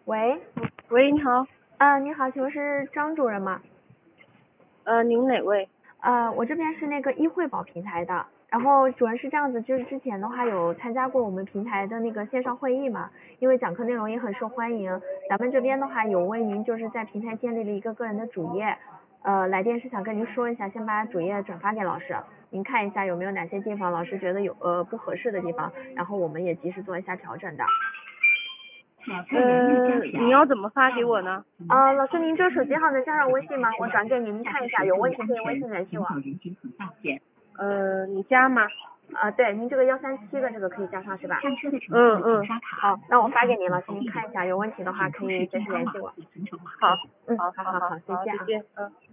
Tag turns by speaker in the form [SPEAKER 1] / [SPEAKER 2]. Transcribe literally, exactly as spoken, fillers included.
[SPEAKER 1] 喂，
[SPEAKER 2] 喂，你好，
[SPEAKER 1] 啊，你好，请问是张主任吗？
[SPEAKER 2] 呃，您哪位？
[SPEAKER 1] 呃，我这边是那个易惠宝平台的，然后主任是这样子，就是之前的话有参加过我们平台的那个线上会议嘛，因为讲课内容也很受欢迎，咱们这边的话有为您就是在平台建立了一个个人的主页，呃，来电是想跟您说一下，先把主页转发给老师，您看一下有没有哪些地方老师觉得有呃不合适的地方，然后我们也及时做一下调整的。
[SPEAKER 2] 呃，你要怎么发给我呢？
[SPEAKER 1] 呃，老师您这手机号能加上微信吗？我转给您，您看一下，有问题可以微信联系我。
[SPEAKER 2] 呃，你加吗？
[SPEAKER 1] 啊、对，您这个幺三七的这个可以加上是吧？
[SPEAKER 2] 嗯嗯，
[SPEAKER 1] 好，那我发给您了，请您看一下，有问题的话可以随时联系我。
[SPEAKER 2] 好，
[SPEAKER 1] 嗯，
[SPEAKER 2] 好，
[SPEAKER 1] 好好好，再
[SPEAKER 2] 好，
[SPEAKER 1] 见啊。
[SPEAKER 2] 再见，嗯。